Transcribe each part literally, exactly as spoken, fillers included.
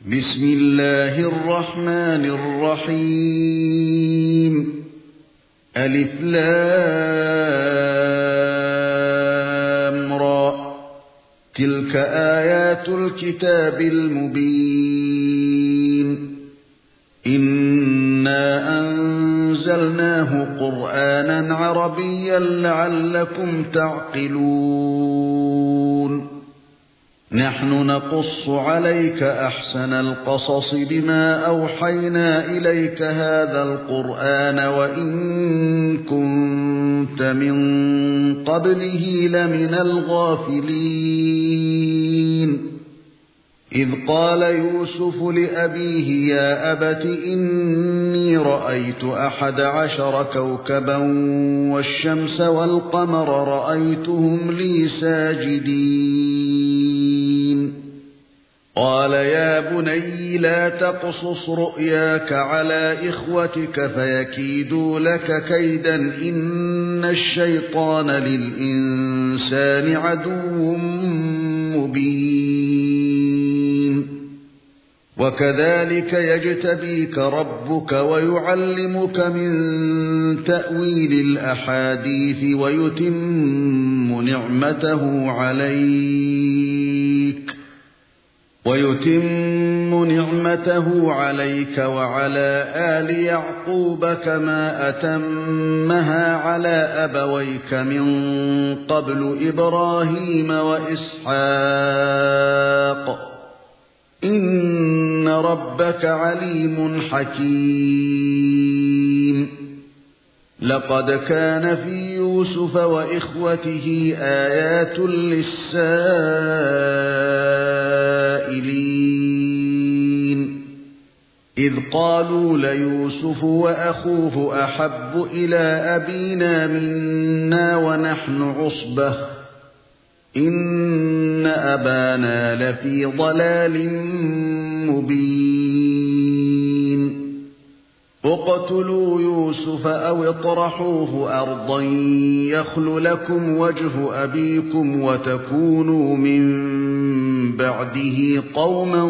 بسم الله الرحمن الرحيم. ألف لام را، تلك آيات الكتاب المبين. إنا أنزلناه قرآنا عربيا لعلكم تعقلون. نحن نقص عليك أحسن القصص بما أوحينا إليك هذا القرآن وإن كنت من قبله لمن الغافلين. إذ قال يوسف لأبيه يا أبت إني رأيت أحد عشر كوكبا والشمس والقمر رأيتهم لي ساجدين. قال يا بني لا تقصص رؤياك على إخوتك فيكيدوا لك كيدا إن الشيطان للإنسان عدو مبين. وكذلك يجتبيك ربك ويعلمك من تأويل الأحاديث ويتم نعمته عليك ويتم نعمته عليك وعلى آل يعقوب كما أتمها على أبويك من قبل إبراهيم وإسحاق إن ربك عليم حكيم. لقد كان في يوسف وإخوته آيات للسائلين إذ قالوا ليوسف وأخوه أحب إلى أبينا منا ونحن عصبة إن أبانا لفي ضلال مبين. اقتلوا يوسف أو اطرحوه أرضا يخل لكم وجه أبيكم وتكونوا من بعده قوما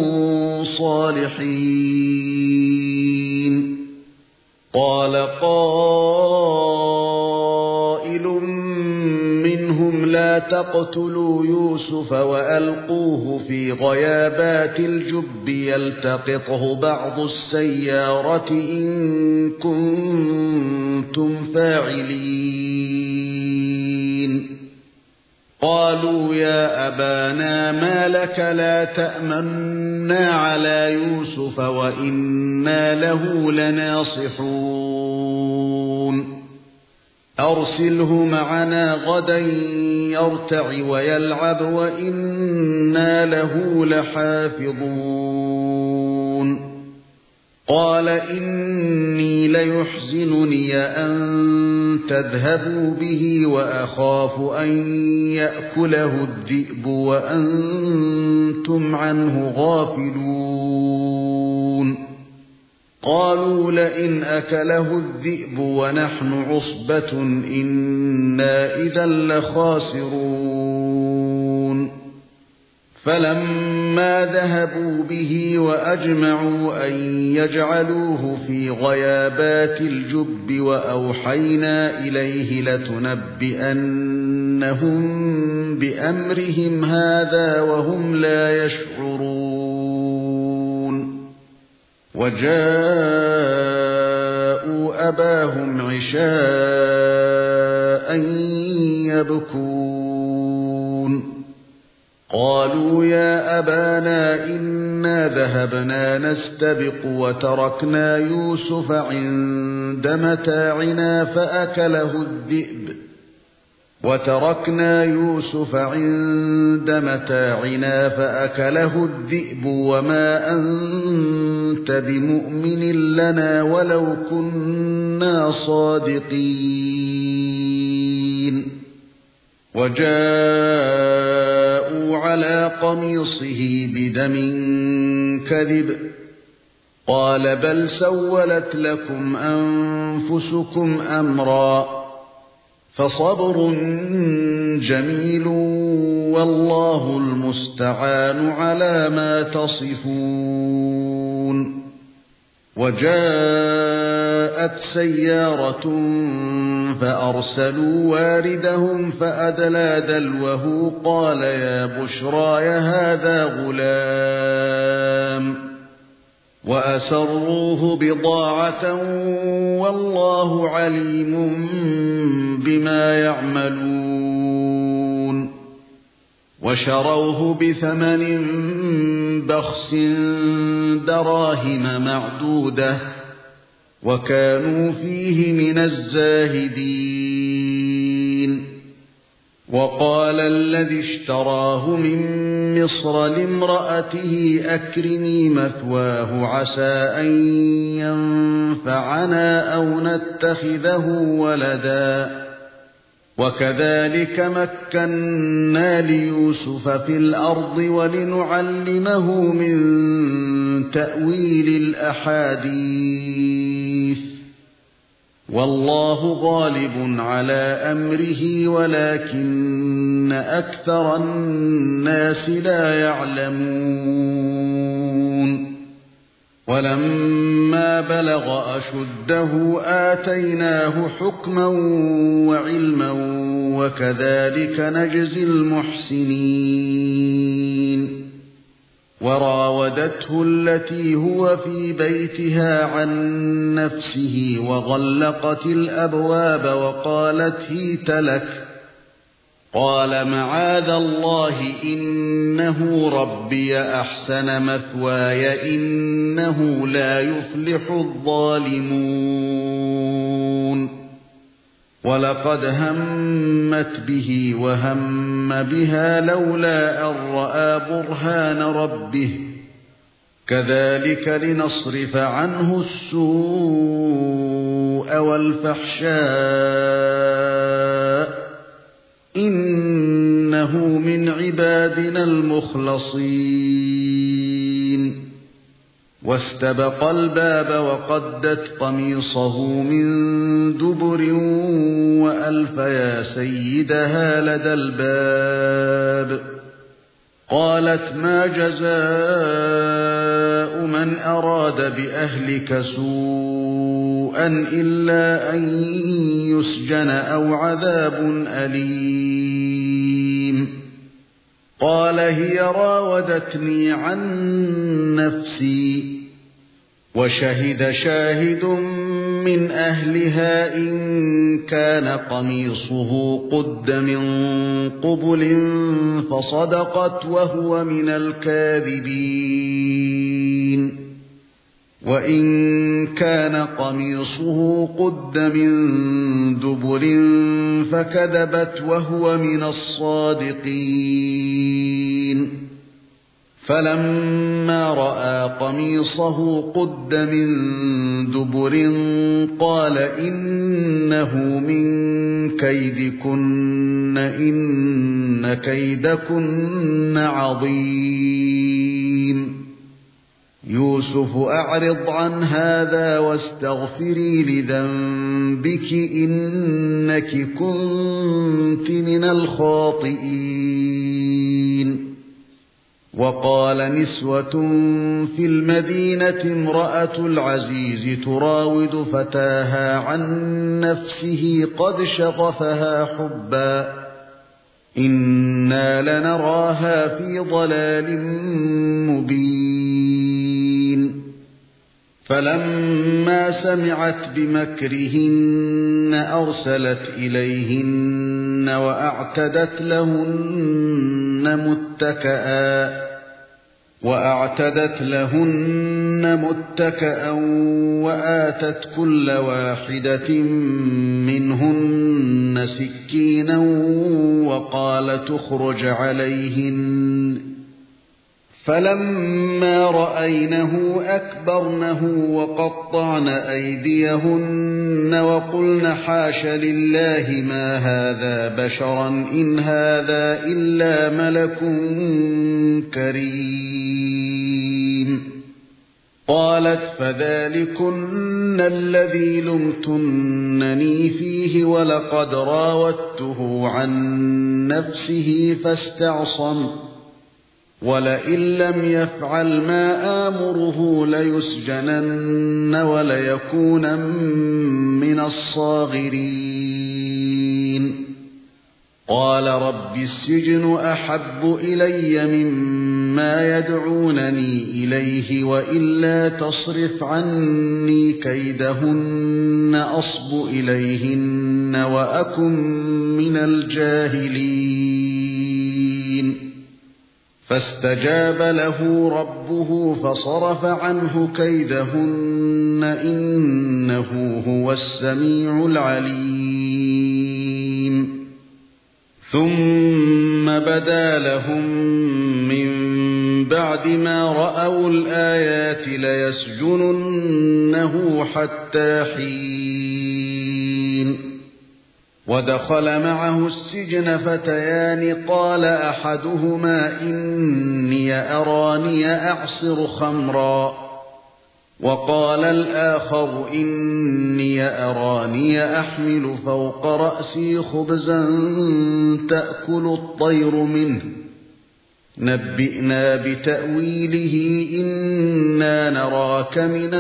صالحين. قال قائل منهم لا تقتلوا يوسف وألقوه في غيابات الجب يلتقطه بعض السيارة إن كنتم فاعلين. قالوا يا أبانا ما لك لا تأمنا على يوسف وإنا له لناصحون. أرسله معنا غدا يرتع ويلعب وإنا له لحافظون. قال إني ليحزنني أن تذهبوا به وأخاف أن يأكله الذئب وأنتم عنه غافلون. قالوا لئن أكله الذئب ونحن عصبة إنا إذا لخاسرون. فلما ذهبوا به وأجمعوا أن يجعلوه في غيابات الجب وأوحينا إليه لتنبئنهم بأمرهم هذا وهم لا يشعرون. وجاءوا أباهم عشاء يبكون. قالوا يا أبانا إنا ذهبنا نستبق وتركنا يوسف عند متاعنا فأكله الذئب وتركنا يوسف عند متاعنا فأكله الذئب وما أنت بمؤمن لنا ولو كنا صادقين. وجاءوا على قميصه بدم كذب قال بل سولت لكم أنفسكم أمرا فصبر جميل والله المستعان على ما تصفون. وجاءت سيارة فأرسلوا واردهم فأدلى دلوه قال يا بشراي هذا غلام وأسروه بضاعة والله عليم بما يعملون. وشروه بثمن بخس دراهم معدودة وكانوا فيه من الزاهدين. وقال الذي اشتراه من مصر لامرأته أكرمي مثواه عسى أن ينفعنا أو نتخذه ولدا وكذلك مكنا ليوسف في الأرض ولنعلمه من تأويل الأحاديث والله غالب على أمره ولكن أكثر الناس لا يعلمون. ولما بلغ أشده آتيناه حكما وعلما وكذلك نجزي المحسنين. وراودته التي هو في بيتها عن نفسه وغلقت الأبواب وقالت هيت لك قال معاذ الله إنه ربي أحسن مثواي إنه لا يفلح الظالمون. ولقد همت به وهم بها لولا أن رأى برهان ربه كذلك لنصرف عنه السوء والفحشاء إنه من عبادنا المخلصين. واستبق الباب وقدت قميصه من دبر وألف يا سيدها لدى الباب قالت ما جزاء من أراد بأهلك سوءا إلا أن يسجن أو عذاب أليم. قال هي راودتني عن نفسي وشهد شاهد من أهلها إن كان قميصه قد من قبل فصدقت وهو من الكاذبين وإن كان قميصه قد من دبر فكذبت وهو من الصادقين. فلما رأى قميصه قد من دبر قال إنه من كيدكن إن كيدكن عظيم. يوسف أعرض عن هذا واستغفري لذنبك إنك كنت من الخاطئين. وقال نسوة في المدينة امرأة العزيز تراود فتاها عن نفسه قد شغفها حبا إنا لنراها في ضلال مبين. فلما سمعت بمكرهن أرسلت إليهن وأعتدت لهن متكئا وأعتدت لهن متكئا وآتت كل واحدة منهن سكينا وقالت اخرج عليهن فلما رأينه أكبرنه وقطعن أيديهن وقلن حاش لله ما هذا بشرا إن هذا إلا ملك كريم. قال قالت فذلكن الذي لمتنني فيه ولقد راودته عن نفسه فاستعصم ولئن لم يفعل ما آمره ليسجنن وليكونن من الصاغرين قال رب السجن أحب إلي مما يدعونني إليه وإلا تصرف عني كيدهن أصب إليهن وأكن من الجاهلين فاستجاب له ربه فصرف عنه كيدهن إنه هو السميع العليم ثم بدا لهم من بعد ما رأوا الآيات ليسجننه حتى حين ودخل معه السجن فتيان قال أحدهما إني أراني أعصر خمرا وقال الآخر إني أراني أحمل فوق رأسي خبزا تأكل الطير منه نبئنا بتأويله إنا نراك من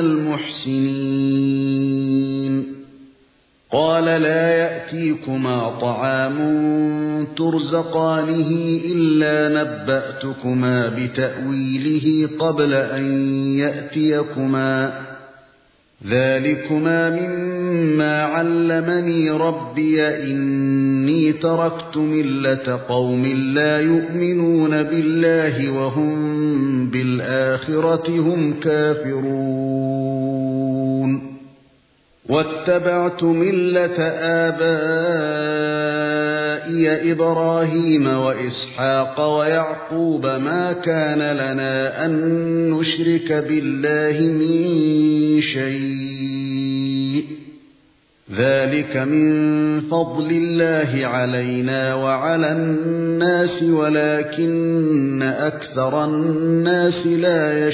المحسنين قال لا يأتيكما طعام ترزقانه إلا نبأتكما بتأويله قبل أن يأتيكما ذلكما مما علمني ربي إني تركت ملة قوم لا يؤمنون بالله وهم بالآخرة هم كافرون واتبعت ملة آبائي إبراهيم وإسحاق ويعقوب ما كان لنا أن نشرك بالله من شيء ذلك من فضل الله علينا وعلى الناس ولكن أكثر الناس لا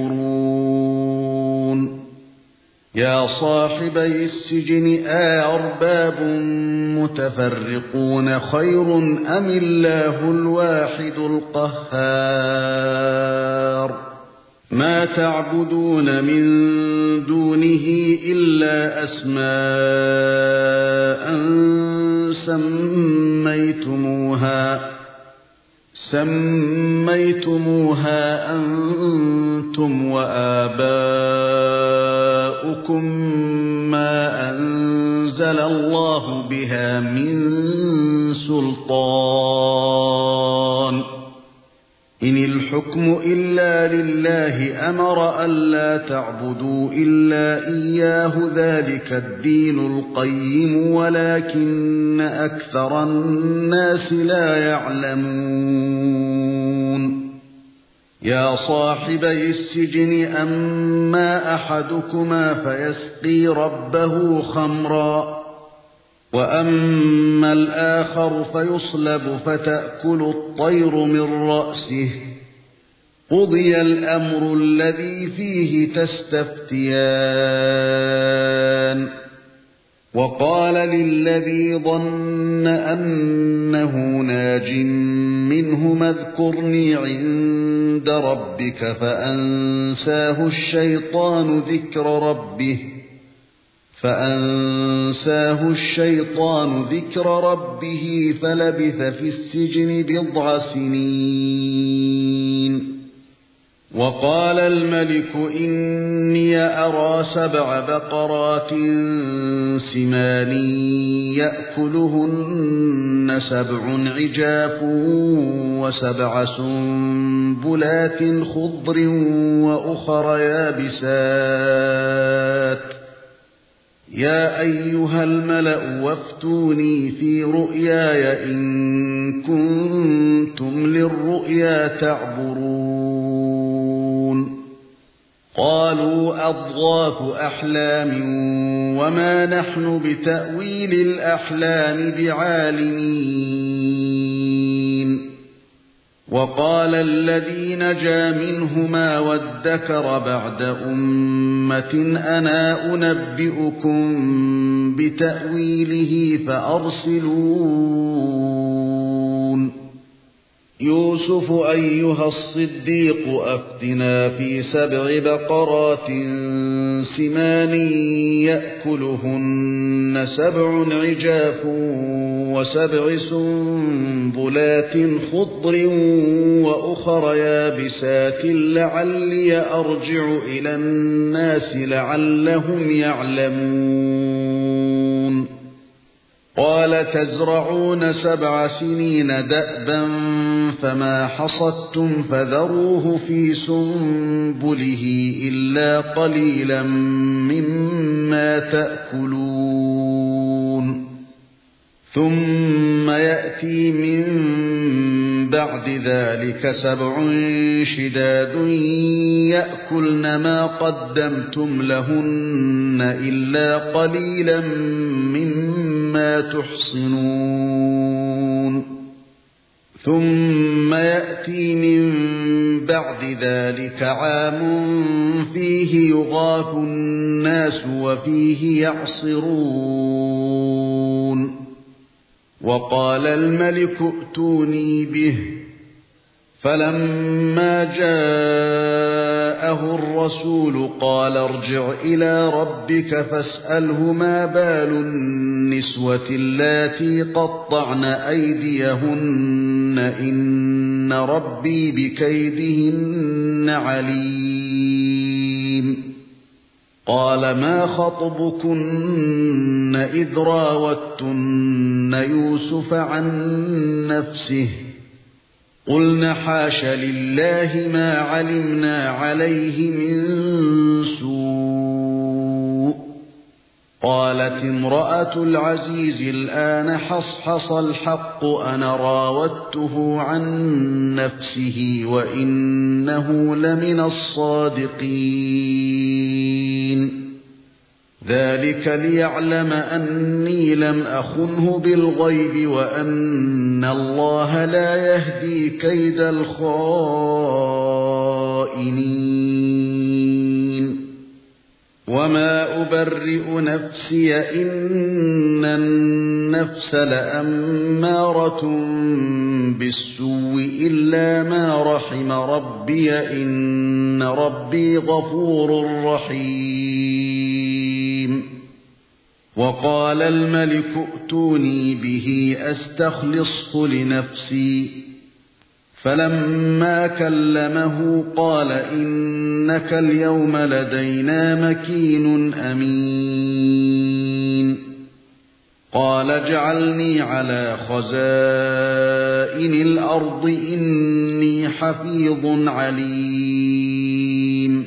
يشكرون يا صاحبي السجن أأرباب متفرقون خير أم الله الواحد القهار ما تعبدون من دونه إلا أسماء سميتموها سميتموها أنتم وآباؤكم ما أنزل الله بها من سلطان إن الحكم إلا لله أمر ألا تعبدوا إلا إياه ذلك الدين القيم ولكن أكثر الناس لا يعلمون يا صاحبي السجن أما أحدكما فيسقي ربه خمرا وأما الآخر فيصلب فتأكل الطير من رأسه قضي الأمر الذي فيه تستفتيان وقال للذي ظن أنه ناج منهما اذكرني عند ربك فأنساه الشيطان ذكر ربه فأنساه الشيطان ذكر ربه فلبث في السجن بضع سنين وقال الملك إني أرى سبع بقرات سمان يأكلهن سبع عجاف وسبع سنبلات خضر وأخر يابسات يا أيها الملأ وافتوني في رؤياي إن كنتم للرؤيا تعبرون قالوا أضغاث أحلام وما نحن بتأويل الأحلام بعالمين وقال الذي نجا منهما وادكر بعد أمة أنا أنبئكم بتأويله فأرسلون يوسف أيها الصديق أفتنا في سبع بقرات سمان يأكلهن سبع عجاف وسبع سنبلات خضر وأخر يابسات لعلي أرجع إلى الناس لعلهم يعلمون قال تزرعون سبع سنين دأبا فما حصدتم فذروه في سنبله إلا قليلا مما تأكلون ثم يأتي من بعد ذلك سبع شداد يأكلن ما قدمتم لهن إلا قليلا مما تحصنون ثم يأتي من بعد ذلك عام فيه يغاث الناس وفيه يعصرون وقال الملك ائتوني به فلما جاءه الرسول قال ارجع إلى ربك فاسأله ما بال النسوة اللاتي قطعن أيديهن إن ربي بكيدهن عليم قال ما خطبكن إذ راوتن يوسف عن نفسه قلن حاش لله ما علمنا عليه من سوء قالت امرأة العزيز الآن حصحص الحق أنا راودته عن نفسه وإنه لمن الصادقين ذلك ليعلم أني لم أخنه بالغيب وأن الله لا يهدي كيد الخائنين وما أبرئ نفسي إن النفس لأمارة بالسوء إلا ما رحم ربي إن ربي غفور رحيم وقال الملك ائتوني به أستخلصه لنفسي فلما كلمه قال إنك اليوم لدينا مكين أمين قال اجعلني على خزائن الأرض إني حفيظ عليم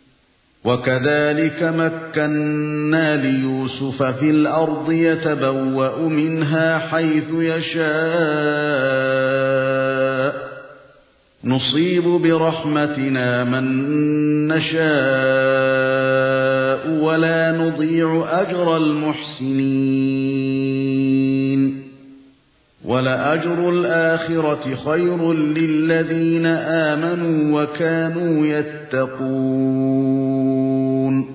وكذلك مكنا ليوسف في الأرض يتبوأ منها حيث يشاء نصيب برحمتنا من نشاء ولا نضيع أجر المحسنين ولأجر الآخرة خير للذين آمنوا وكانوا يتقون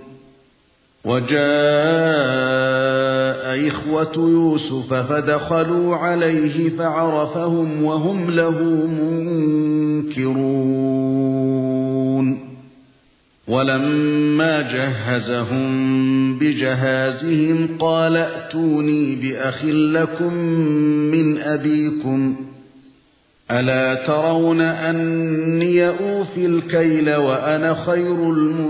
وجاء إخوة يوسف فدخلوا عليه فعرفهم وهم له منكرون ولما جهزهم بجهازهم قال ائتوني بأخ لكم من أبيكم ألا ترون أني أوفي الكيل وأنا خير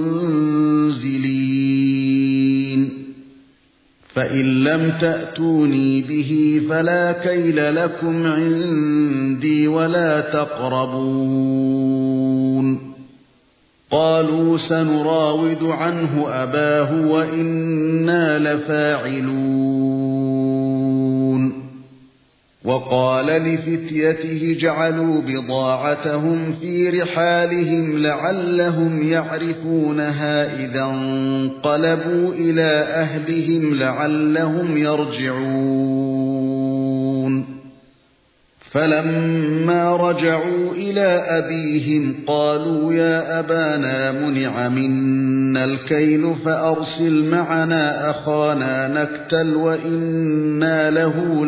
المنزلين فإن لم تأتوني به فلا كيل لكم عندي ولا تقربون قالوا سنراود عنه أباه وإنا لفاعلون وقال لفتيته جعلوا بضاعتهم في رحالهم لعلهم يعرفونها إذا انقلبوا إلى أهلهم لعلهم يرجعون فلما رجعوا إلى أبيهم قالوا يا أبانا منع منا الكيل فأرسل معنا أخانا نكتل وإنا له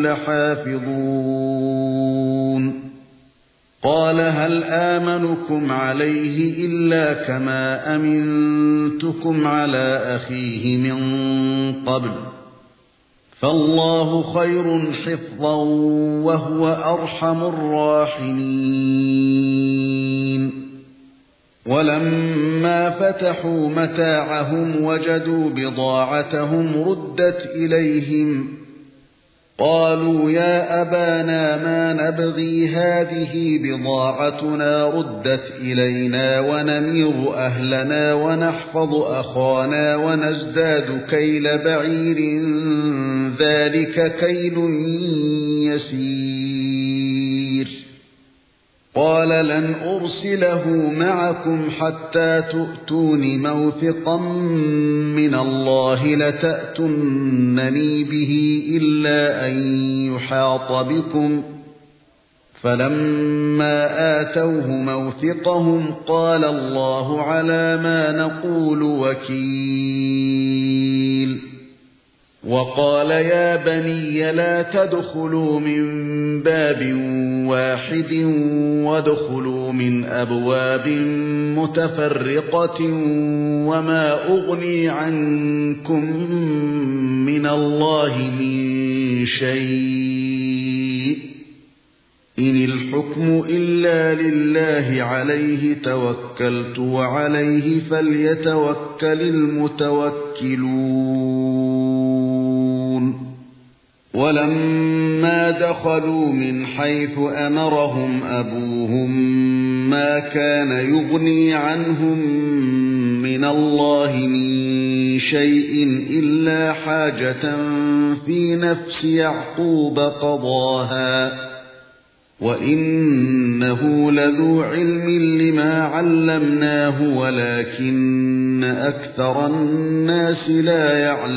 لحافظون قال هل آمنكم عليه إلا كما أمنتكم على أخيه من قبل فالله خير حفظا وهو أرحم الراحمين ولما فتحوا متاعهم وجدوا بضاعتهم ردت إليهم قالوا يا أبانا ما نبغي هذه بضاعتنا ردت إلينا ونمير أهلنا ونحفظ أخانا ونزداد كيل بعير ذلك كيل يسير قال لن أرسله معكم حتى تؤتون موثقا من الله لتأتونني به إلا أن يحاط بكم فلما آتوه موثقهم قال الله على ما نقول وكيل وقال يا بني لا تدخلوا من باب واحد وادخلوا من أبواب متفرقة وما أغني عنكم من الله من شيء إن الحكم إلا لله عليه توكلت وعليه فليتوكل المتوكلون ولما دخلوا من حيث أمرهم أبوهم ما كان يغني عنهم من الله من شيء إلا حاجة في نفس يعقوب قضاها وإنه لذو علم لما علمناه ولكن أكثر الناس لا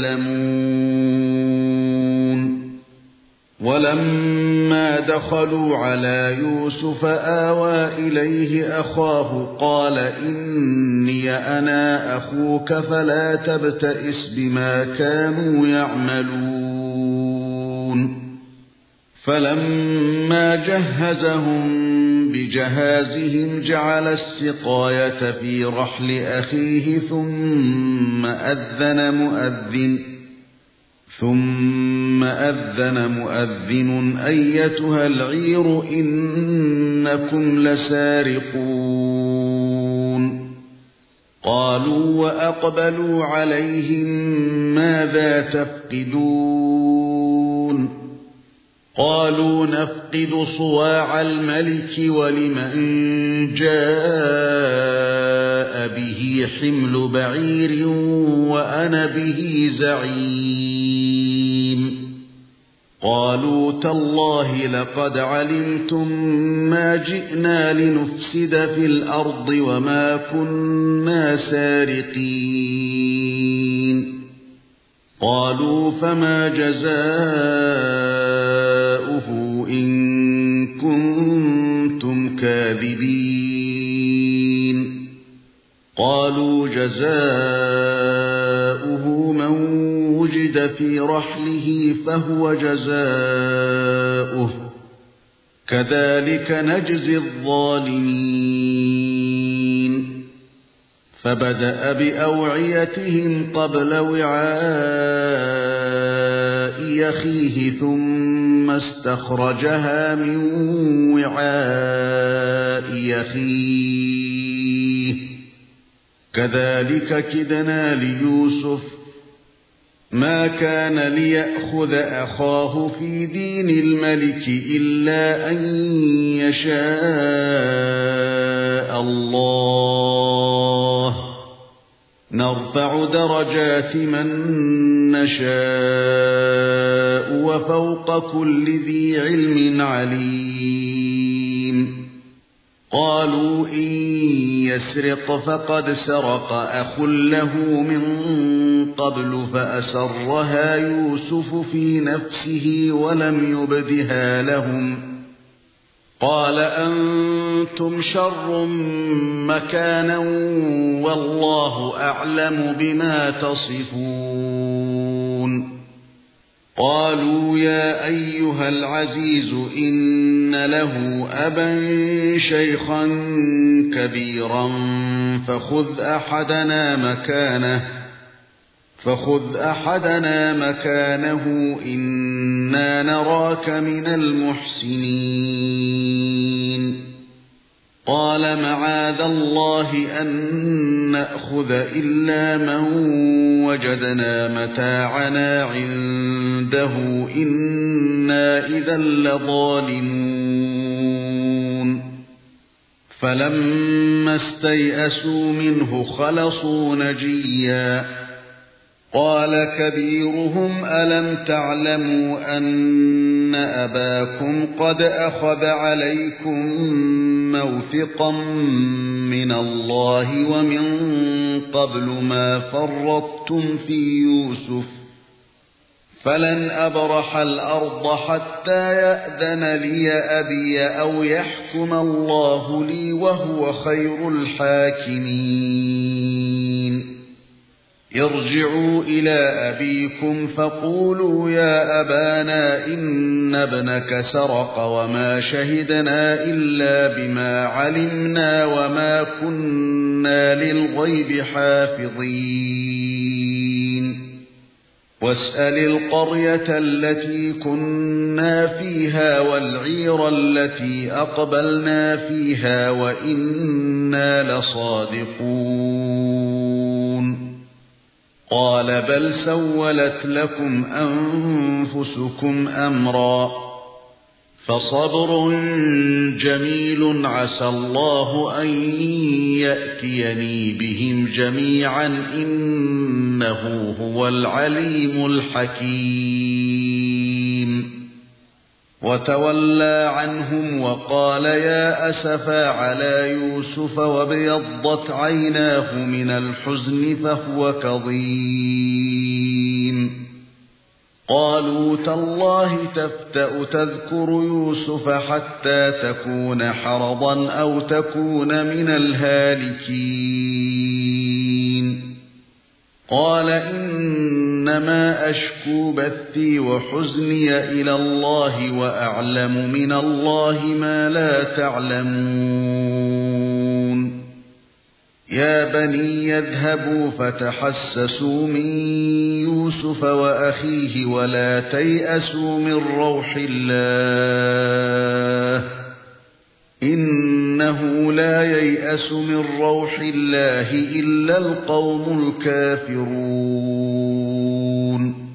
يعلمون ولما دخلوا على يوسف آوى إليه أخاه قال إني أنا أخوك فلا تبتئس بما كانوا يعملون فلما جهزهم بجهازهم جعل السقاية في رحل أخيه ثم أذن مؤذن ثم أذن مؤذن أيتها العير إنكم لسارقون قالوا وأقبلوا عليهم ماذا تفقدون قالوا نفقد صواع الملك ولمن جاء به حمل بعير وأنا به زعيم قالوا تالله لقد علمتم ما جئنا لنفسد في الأرض وما كنا سارقين قالوا فما جزاؤه إن كنتم كاذبين قالوا جزاؤه من وجد في رحله فهو جزاؤه كذلك نجزي الظالمين فبدأ بأوعيتهم قبل وعاء أخيه ثم استخرجها من وعاء أخيه كذلك كدنا ليوسف ما كان ليأخذ أخاه في دين الملك إلا أن يشاء الله نرفع درجات من نشاء وفوق كل ذي علم عليم قالوا إن يسرق فقد سرق أخ له من قبل فأسرها يوسف في نفسه ولم يبدها لهم قال أنتم شر مكانا والله أعلم بما تصفون قالوا يا أيها العزيز إن له أبا شيخا كبيرا فخذ أحدنا مكانه فخذ أحدنا مكانه إنا نراك من المحسنين قال معاذ الله أن نأخذ إلا من وجدنا متاعنا عنده إنا إذا لظالمون فلما استيئسوا منه خلصوا نجيا قال كبيرهم ألم تعلموا أن أباكم قد أخذ عليكم موثقا من الله ومن قبل ما فرطتم في يوسف فلن أبرح الأرض حتى يأذن لي أبي أو يحكم الله لي وهو خير الحاكمين ارجعوا إلى أبيكم فقولوا يا أبانا إن ابنك سرق وما شهدنا إلا بما علمنا وما كنا للغيب حافظين واسأل القرية التي كنا فيها والعير التي أقبلنا فيها وإنا لصادقون قال بل سولت لكم أنفسكم أمرا فصبر جميل عسى الله أن يأتيني بهم جميعا إنه هو العليم الحكيم وتولى عنهم وقال يا أسفا على يوسف وابيضت عيناه من الحزن فهو كظيم قالوا تالله تفتأ تذكر يوسف حتى تكون حرضا أو تكون من الهالكين قال إنما أشكو بثي وحزني إلى الله وأعلم من الله ما لا تعلمون يا بني يذهبوا فتحسسوا من يوسف وأخيه ولا تيأسوا من روح الله إنه لا ييأس من روح الله إلا القوم الكافرون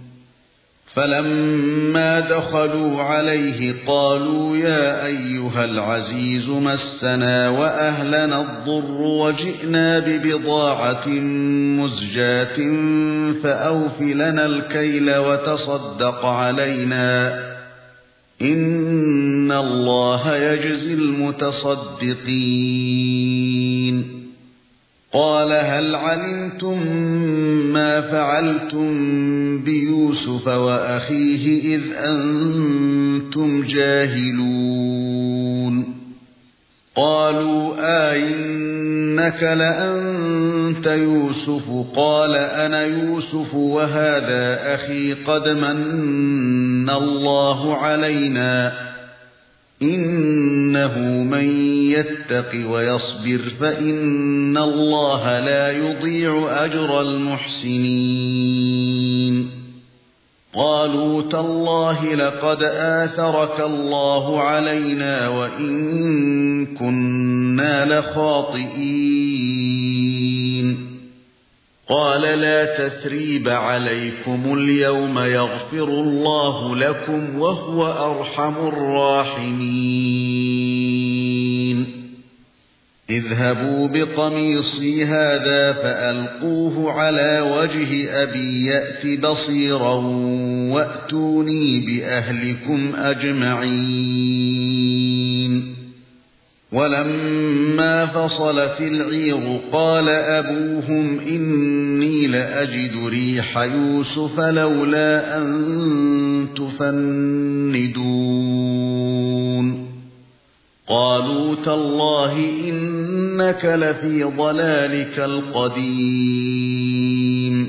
فلما دخلوا عليه قالوا يا أيها العزيز مسنا وأهلنا الضر وجئنا ببضاعة مزجاة فأوف لنا الكيل وتصدق علينا إن الله يجزي المتصدقين قال هل علمتم ما فعلتم بيوسف وأخيه إذ أنتم جاهلون قالوا آئنك لأنت يوسف قال أنا يوسف وهذا أخي قد من الله علينا إنه من يتق ويصبر فإن الله لا يضيع أجر المحسنين قالوا تالله لقد آثرك الله علينا وإن كنا لخاطئين قال لا تثريب عليكم اليوم يغفر الله لكم وهو أرحم الراحمين اذهبوا بقميصي هذا فألقوه على وجه أبي يأت بصيرا وأتوني بأهلكم أجمعين ولما فصلت العير قال أبوهم إني لأجد ريح يوسف لولا أن تفندون قالوا تالله إنك لفي ضلالك القديم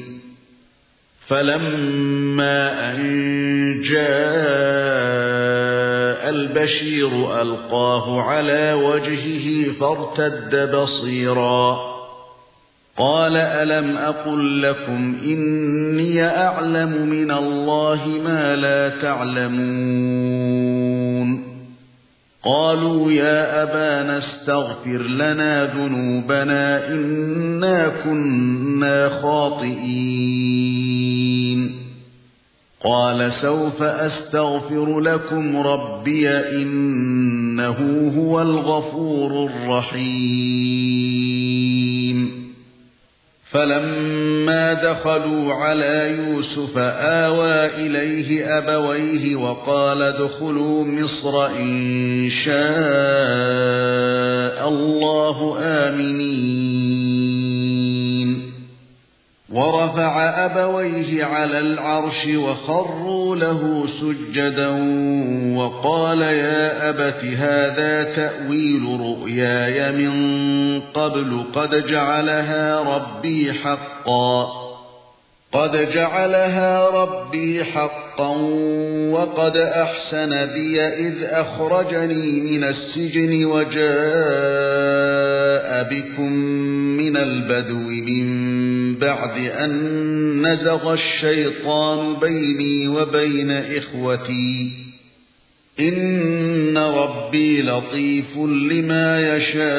فلما أن جاء البشير ألقاه على وجهه فارتد بصيرا قال ألم أقل لكم إني أعلم من الله ما لا تعلمون قالوا يا أبانا استغفر لنا ذنوبنا إنا كنا خاطئين قال سوف أستغفر لكم ربي إنه هو الغفور الرحيم فلما دخلوا على يوسف آوى إليه أبويه وقال ادخلوا مصر إن شاء الله آمنين ورفع أبويه على العرش وخروا له سجدا وقال يا أبت هذا تأويل رؤياي من قبل قد جعلها ربي حقا قد جعلها ربي حقا وقد أحسن بي إذ أخرجني من السجن وجاء بكم من البدو من بعد أن نزغ الشيطان بيني وبين إخوتي إن ربي لطيف لما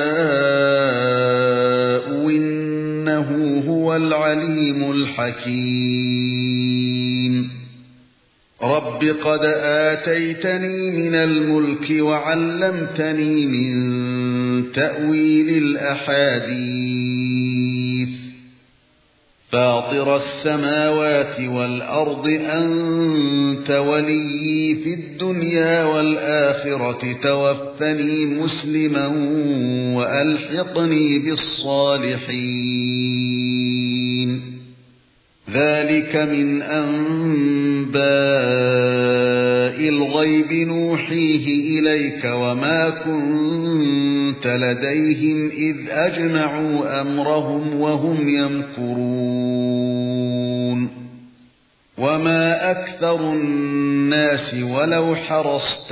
يشاء إنه هو العليم الحكيم رب قد آتيتني من الملك وعلمتني من تأويل الأحاديث فاطر السماوات والأرض أنت وليي في الدنيا والآخرة توفني مسلما وألحقني بالصالحين ذلك من أنباء الغيب نوحيه إليك وما كنت لديهم إذ أجمعوا أمرهم وهم يمكرون وما أكثر الناس ولو حرصت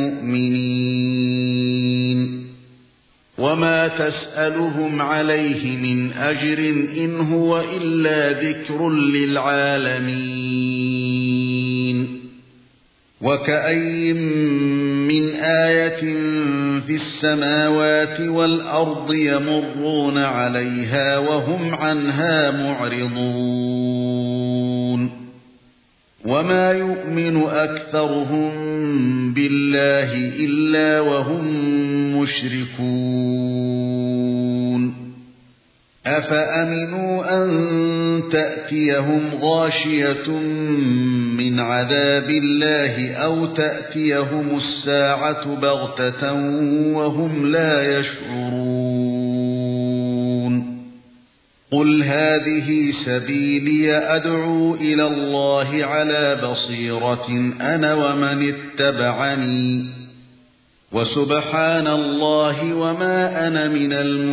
بمؤمنين وما تسألهم عليه من أجر إن هو إلا ذكر للعالمين وكأي من آية في السماوات والأرض يمرون عليها وهم عنها معرضون وما يؤمن أكثرهم بالله إلا وهم مشركون أفأمنوا أن تأتيهم غاشية من عذاب الله أو تأتيهم الساعة بغتة وهم لا يشعرون قل هذه سبيلي أدعو إلى الله على بصيرة أنا ومن اتبعني وسبحان الله وما أنا من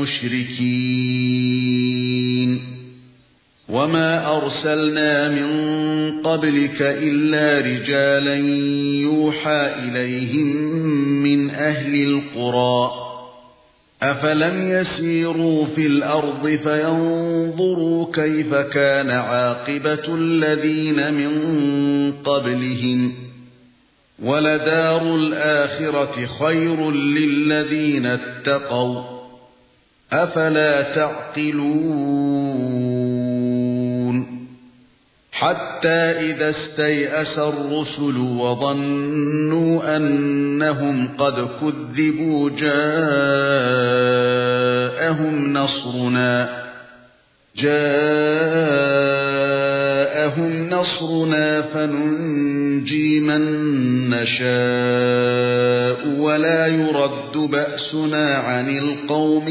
المشركين وما أرسلنا من قبلك إلا رجالا يوحى إليهم من أهل القرى أفلم يسيروا في الأرض فينظروا كيف كان عاقبة الذين من قبلهم ولدار الآخرة خير للذين اتقوا أفلا تعقلون حتى إذا استيأس الرسل وظنوا أنهم قد كذبوا جاءهم نصرنا جاءهم نصرنا فننجي من نشاء ولا يرد بأسنا عن القوم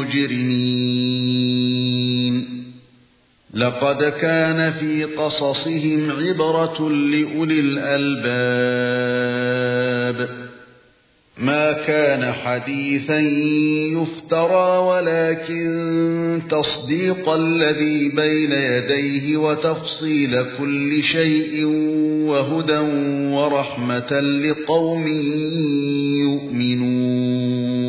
المجرمين لقد كان في قصصهم عبرة لأولي الألباب ما كان حديثا يفترى ولكن تصديق الذي بين يديه وتفصيل كل شيء وهدى ورحمة لقوم يؤمنون